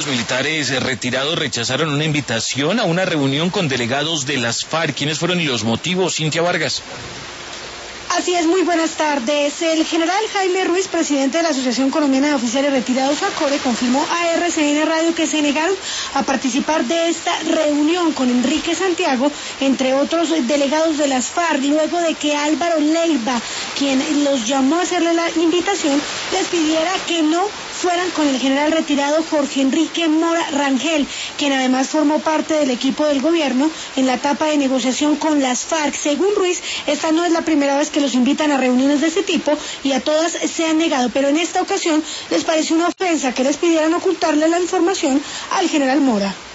los militares retirados rechazaron una invitación a una reunión con delegados de las FARC. ¿Quiénes fueron y los motivos, Cintia Vargas? Así es, muy buenas tardes. El general Jaime Ruiz, presidente de la Asociación Colombiana de Oficiales Retirados, ACORE, confirmó a RCN Radio que se negaron a participar de esta reunión con Enrique Santiago, entre otros delegados de las FARC, luego de que Álvaro Leiva, quien los llamó a hacerle la invitación, les pidiera que no fueran con el general retirado Jorge Enrique Mora Rangel, quien además formó parte del equipo del gobierno en la etapa de negociación con las FARC. Según Ruiz, esta no es la primera vez que los invitan a reuniones de este tipo y a todas se han negado, pero en esta ocasión les pareció una ofensa que les pidieran ocultarle la información al general Mora.